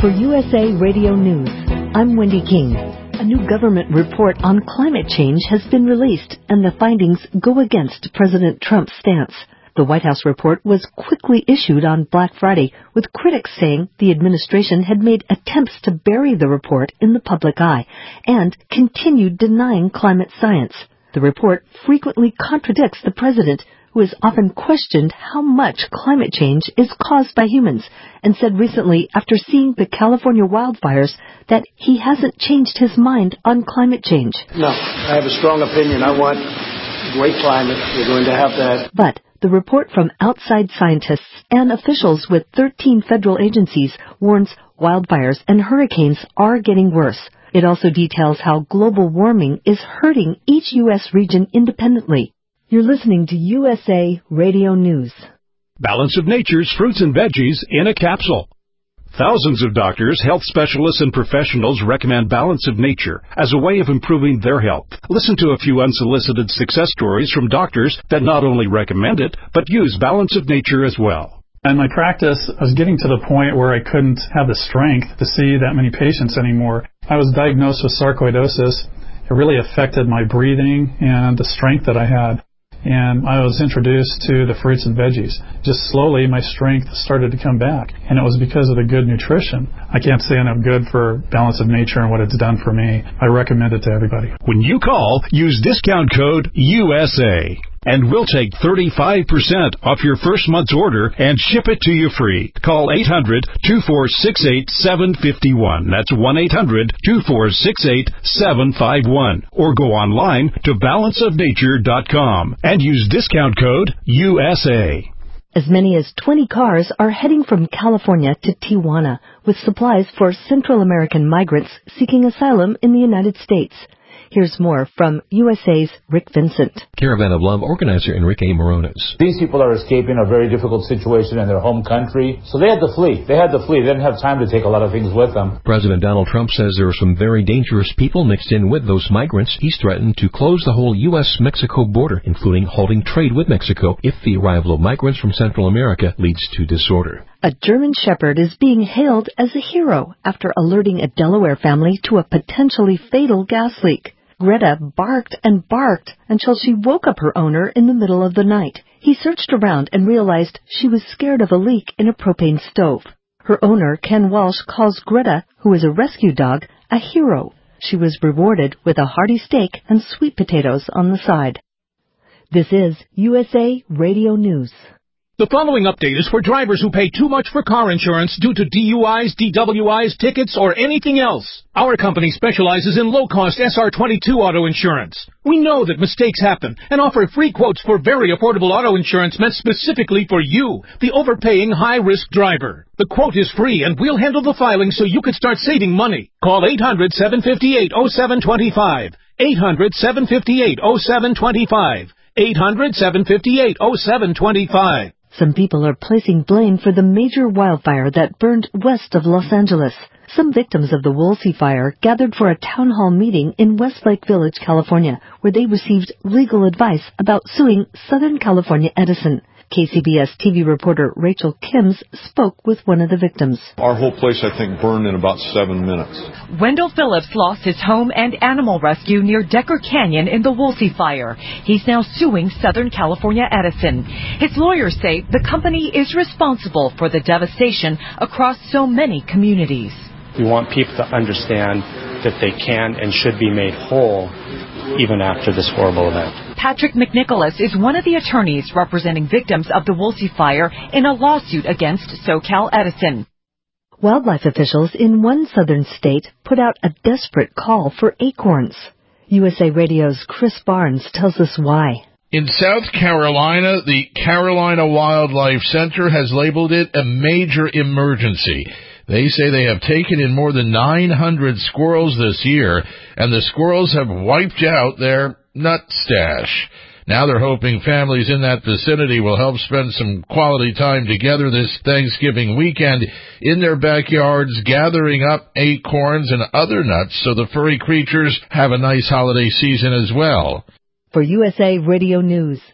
For USA Radio News, I'm Wendy King. A new government report on climate change has been released, and the findings go against President Trump's stance. The White House report was quickly issued on Black Friday, with critics saying the administration had made attempts to bury the report in the public eye and continued denying climate science. The report frequently contradicts the president, who has often questioned how much climate change is caused by humans, and said recently, after seeing the California wildfires, that he hasn't changed his mind on climate change. No, I have a strong opinion. I want great climate. We're going to have that. But the report from outside scientists and officials with 13 federal agencies warns wildfires and hurricanes are getting worse. It also details how global warming is hurting each U.S. region independently. You're listening to USA Radio News. Balance of Nature's fruits and veggies in a capsule. Thousands of doctors, health specialists, and professionals recommend Balance of Nature as a way of improving their health. Listen to a few unsolicited success stories from doctors that not only recommend it, but use Balance of Nature as well. In my practice, I was getting to the point where I couldn't have the strength to see that many patients anymore. I was diagnosed with sarcoidosis. It really affected my breathing and the strength that I had. And I was introduced to the fruits and veggies. Just slowly, my strength started to come back. And it was because of the good nutrition. I can't say enough good for Balance of Nature and what it's done for me. I recommend it to everybody. When you call, use discount code USA. And we'll take 35% off your first month's order and ship it to you free. Call 800-246-8751. That's 1-800-246-8751. Or go online to balanceofnature.com and use discount code USA. As many as 20 cars are heading from California to Tijuana with supplies for Central American migrants seeking asylum in the United States. Here's more from USA's Rick Vincent. Caravan of Love organizer Enrique Morones. These people are escaping a very difficult situation in their home country, so they had to flee. They didn't have time to take a lot of things with them. President Donald Trump says there are some very dangerous people mixed in with those migrants. He's threatened to close the whole U.S.-Mexico border, including halting trade with Mexico if the arrival of migrants from Central America leads to disorder. A German Shepherd is being hailed as a hero after alerting a Delaware family to a potentially fatal gas leak. Greta barked and barked until she woke up her owner in the middle of the night. He searched around and realized she was scared of a leak in a propane stove. Her owner, Ken Walsh, calls Greta, who is a rescue dog, a hero. She was rewarded with a hearty steak and sweet potatoes on the side. This is USA Radio News. The following update is for drivers who pay too much for car insurance due to DUIs, DWIs, tickets, or anything else. Our company specializes in low-cost SR22 auto insurance. We know that mistakes happen and offer free quotes for very affordable auto insurance meant specifically for you, the overpaying high-risk driver. The quote is free, and we'll handle the filing so you can start saving money. Call 800-758-0725. 800-758-0725. 800-758-0725. Some people are placing blame for the major wildfire that burned west of Los Angeles. Some victims of the Woolsey fire gathered for a town hall meeting in Westlake Village, California, where they received legal advice about suing Southern California Edison. KCBS TV reporter Rachel Kimms spoke with one of the victims. Our whole place, I think, burned in about 7 minutes. Wendell Phillips lost his home and animal rescue near Decker Canyon in the Woolsey fire. He's now suing Southern California Edison. His lawyers say the company is responsible for the devastation across so many communities. We want people to understand that they can and should be made whole even after this horrible event. Patrick McNicholas is one of the attorneys representing victims of the Woolsey fire in a lawsuit against SoCal Edison. Wildlife officials in one southern state put out a desperate call for acorns. USA Radio's Chris Barnes tells us why. In South Carolina, the Carolina Wildlife Center has labeled it a major emergency. They say they have taken in more than 900 squirrels this year, and the squirrels have wiped out their nut stash. Now they're hoping families in that vicinity will help spend some quality time together this Thanksgiving weekend in their backyards, gathering up acorns and other nuts so the furry creatures have a nice holiday season as well. For USA Radio News,